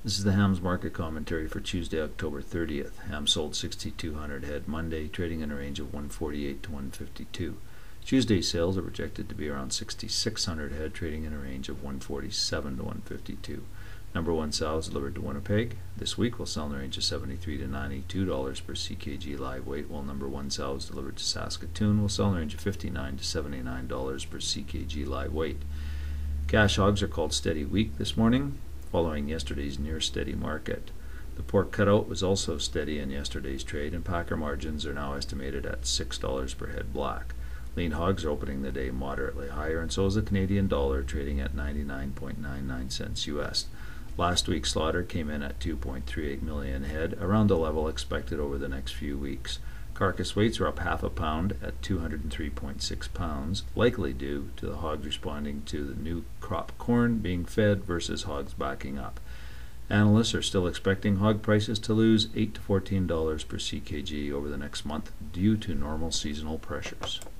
This is the hams market commentary for Tuesday, October 30th. Ham sold 6,200 head Monday, trading in a range of 148 to 152. Tuesday sales are projected to be around 6,600 head, trading in a range of 147 to 152. Number one sows delivered to Winnipeg this week will sell in the range of $73 to $92 per CKG live weight, while number one sows delivered to Saskatoon will sell in the range of $59 to $79 per CKG live weight. Cash hogs are called steady weak this morning, following yesterday's near steady market. The pork cutout was also steady in yesterday's trade, and packer margins are now estimated at $6 per head black. Lean hogs are opening the day moderately higher, and so is the Canadian dollar, trading at 99.99 cents US. Last week's slaughter came in at 2.38 million head, around the level expected over the next few weeks. Carcass weights are up half a pound at 203.6 pounds, likely due to the hogs responding to the new crop corn being fed versus hogs backing up. Analysts are still expecting hog prices to lose $8 to $14 per CKG over the next month due to normal seasonal pressures.